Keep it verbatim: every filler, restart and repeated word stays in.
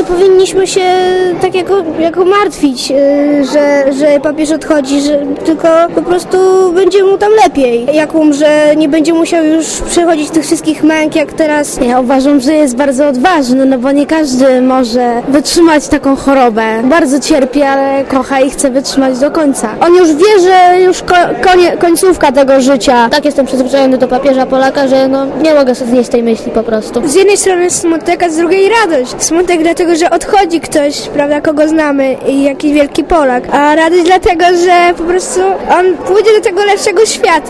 powinniśmy się tak jako, jako martwić, że, że papież odchodzi, że tylko po prostu będzie mu tam lepiej. Jak umrze, nie będzie musiał już przechodzić tych wszystkich męk jak teraz. Ja uważam, że jest bardzo odważny, no bo nie każdy może wytrzymać taką chorobę. Bardzo cierpi, ale kocha i chce wytrzymać do końca. On już wie, że już ko- konie, końcówka tego życia. Tak jestem przyzwyczajony do papieża Polaka, że no nie mogę sobie znieść tej myśli po prostu. Z jednej strony smutek, a z drugiej radość. Smutek dlatego, że odchodzi ktoś, prawda, kogo znamy i jakiś wielki Polak. A radość dlatego, że po prostu on pójdzie do tego lepszego świata.